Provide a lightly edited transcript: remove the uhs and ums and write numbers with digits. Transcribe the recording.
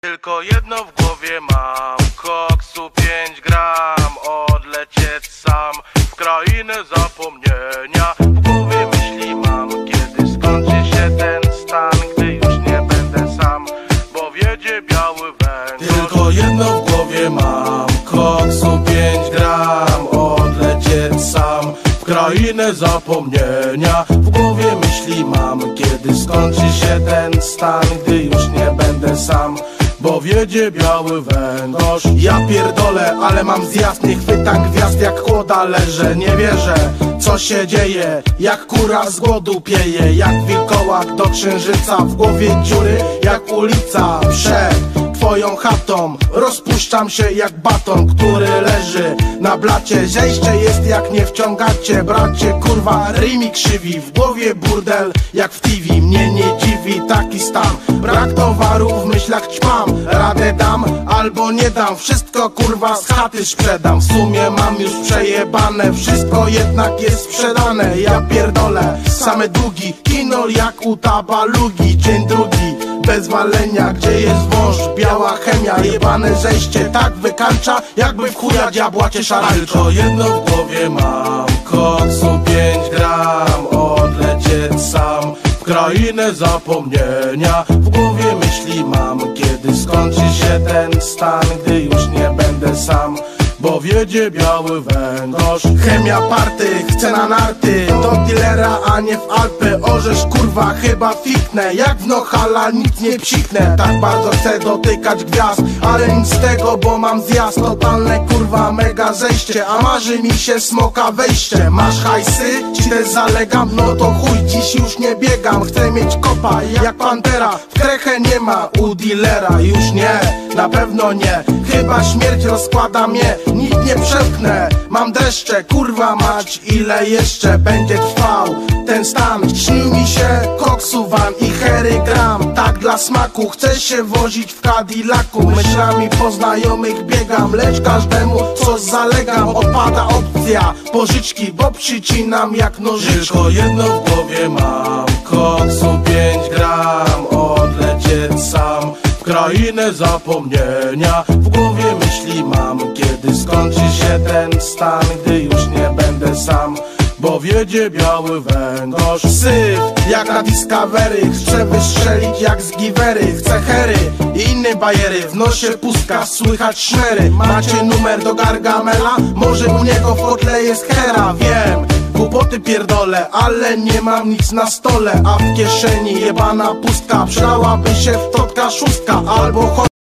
Tylko jedno w głowie mam, koksu 5 gram, odlecieć sam w krainę zapomnienia. W głowie myśli mam, kiedy skończy się ten stan, gdy już nie będę sam, bo wiedzie biały węgorz. Tylko jedno w głowie mam, koksu 5 gram, odlecieć sam w krainę zapomnienia. W głowie myśli mam, kiedy skończy się ten stan, gdy już nie będę sam, bo wiedzie biały węgorz. Ja pierdolę, ale mam zjazd, nie chwytam gwiazd, jak kłoda leżę. Nie wierzę, co się dzieje, jak kura z głodu pieje, jak wilkołak do księżyca. W głowie dziury, jak ulica przed twoją chatą. Rozpuszczam się jak baton, który leży na blacie. Zejście jest jak nie wciągacie, bracie, kurwa, rymi krzywi. W głowie burdel jak w TV, mnie nie dziwi taki stan. Brak towaru, w myślach ćpam, radę dam albo nie dam. Wszystko kurwa z chaty sprzedam. W sumie mam już przejebane, wszystko jednak jest sprzedane. Ja pierdolę, same długi, kino jak u Tabalugi. Dzień drugi, bez walenia, gdzie jest wąż, biała chemia. Jebane zejście tak wykańcza, jakby w chuja diabła cię szarańcza. Tylko jedno w głowie mam, koksu 5 gram, odlecieć sam w krainę zapomnienia. W głowie myśli mam, kiedy skończy się ten stan, gdy już nie będę sam, bo wiedzie biały węgorz. Chemia party, chcę na narty, do dealera, a nie w Alpy. Orzesz kurwa, chyba fiknę, jak w Nohala nic nie psiknę. Tak bardzo chcę dotykać gwiazd, ale nic z tego, bo mam zjazd. Totalne kurwa mega zejście, a marzy mi się smoka wejście. Masz hajsy? Ci też zalegam? No to chuj, dziś już nie biegam. Chcę mieć kopa jak pantera, w krechę nie ma u dealera. Już nie, na pewno nie, chyba śmierć rozkłada mnie. Nic nie przepchnę, mam dreszcze, kurwa mać, ile jeszcze będzie trwał ten stan. Śnił mi się koksu van i hery gram, tak dla smaku. Chcę się wozić w Cadillacu, myślami po znajomych biegam, lecz każdemu coś zalegam. Odpada opcja pożyczki, bo przycinam jak nożyczki. Tylko jedno w głowie mam, koksu 5 gram, odlecieć sam w krainę zapomnienia. W głowie myśli mam, kiedy skończy się ten stan, gdy już nie będę sam, bo wiedzie biały węgorz. Syf jak na Discovery, chcę wystrzelić jak z Givery. Chcę hery i inne bajery, w nosie pustka, słychać szmery. Macie numer do Gargamela? Może u niego w kotle jest hera, wiem. Głupoty pierdolę, ale nie mam nic na stole, a w kieszeni jebana pustka. Przydałaby się w totka szóstka albo